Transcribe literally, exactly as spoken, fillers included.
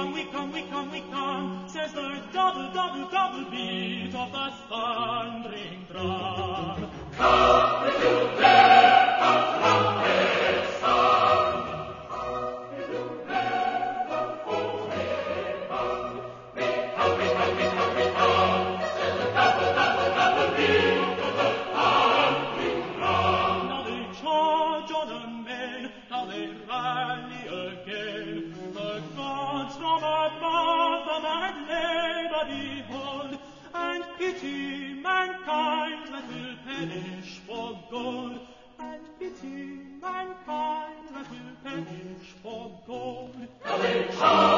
come, we come, we come, we come, says the double, double, double beat of the thundering drum. Come with you there, the trumpet sound. Come with you there, the holy bound. We come, we come, we come, we come, says the double, double, double beat of the thundering drum. Now they charge on the men, now they rally again. The gods from above them and labor behold, and pity mankind that will perish for gold, and pity mankind that will perish for gold. Now they charge